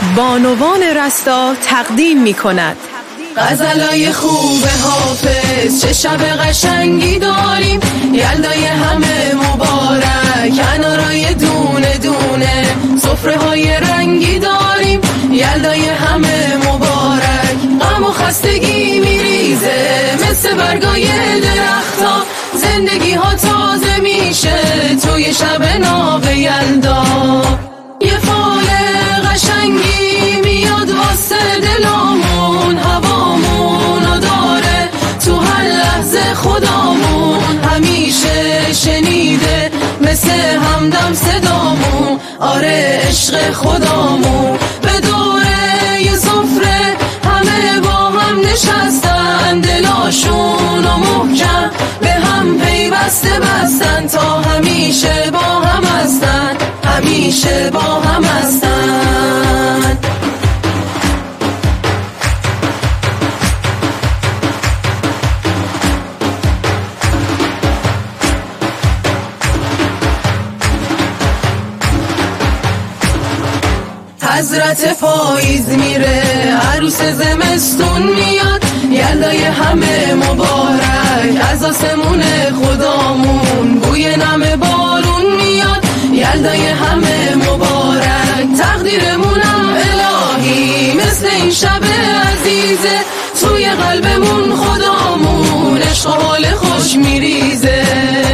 بانوان رستا تقدیم می کند. غزلای خوب حافظ چه شب قشنگی داریم، یلدای همه مبارک، انارای دونه دونه، سفره های رنگی داریم، یلدای همه مبارک. غم و خستگی میریزه مثل برگای درختا، زندگی ها تازه میشه توی شب ناب یلدا. یه فال قشنگی میاد واسه دلامون، هوامونو داره تو هر لحظه خدامون، همیشه شنیده مثل همدم صدامون، آره عشق خدامون. به دوره یه سفره همه با هم نشستن، دلاشونو محکم به هم پیوسته بستن، تا همیشه با هم هستن، همیشه با هم هستن. حضرت پاییز میره، عروس زمستون میاد، یلدای همه مبارک، از آسمون خدامون بوی نم بارون میاد، یلدای همه مبارک. تقدیرمونم الهی مثل این شب عزیزه، توی قلبمون خدامون عشق و حال خوش میریزه،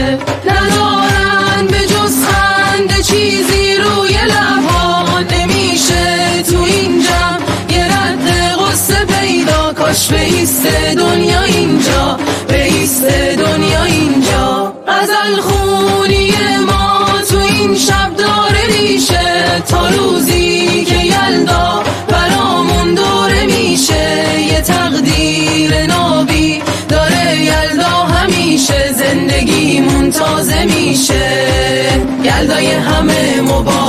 ندارن به جز خنده چیزی روی لبها، نمیشه تو این جمع یه رد غصه پیدا، کاش بیسته دنیا اینجا، بیسته دنیا اینجا. غزل خونی ما تو این شب داره ریشه، تا روزی که یلدا برامون دوره میشه، یه تقدیر نابی داره یلدا همیشه، زندگیمون تازه میشه، یلدای همه مبارک.